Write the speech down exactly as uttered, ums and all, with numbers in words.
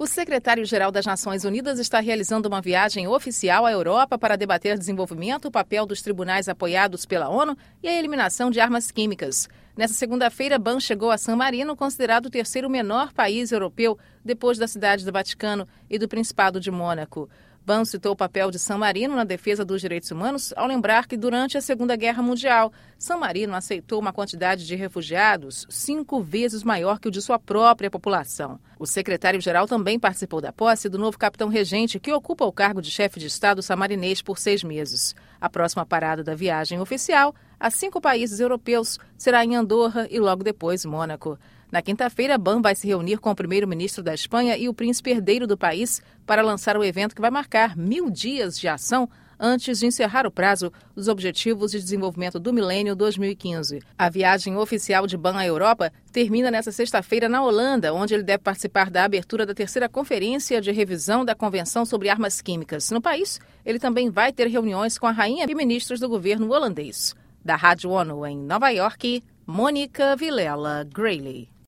O secretário-geral das Nações Unidas está realizando uma viagem oficial à Europa para debater desenvolvimento, o papel dos tribunais apoiados pela ONU e a eliminação de armas químicas. Nessa segunda-feira, Ban chegou a San Marino, considerado o terceiro menor país europeu, depois da cidade do Vaticano e do Principado de Mônaco. Ban citou o papel de San Marino na defesa dos direitos humanos ao lembrar que, durante a Segunda Guerra Mundial, San Marino aceitou uma quantidade de refugiados cinco vezes maior que o de sua própria população. O secretário-geral também participou da posse do novo capitão-regente, que ocupa o cargo de chefe de Estado samarinês por seis meses. A próxima parada da viagem oficial, a cinco países europeus, será em Andorra e logo depois Mônaco. Na quinta-feira, Ban vai se reunir com o primeiro-ministro da Espanha e o príncipe herdeiro do país para lançar o evento que vai marcar mil dias de ação antes de encerrar o prazo dos Objetivos de Desenvolvimento do Milênio dois mil e quinze. A viagem oficial de Ban à Europa termina nesta sexta-feira na Holanda, onde ele deve participar da abertura da terceira Conferência de Revisão da Convenção sobre Armas Químicas. No país, ele também vai ter reuniões com a rainha e ministros do governo holandês. Da Rádio ONU em Nova York, Mônica Vilela Grayley.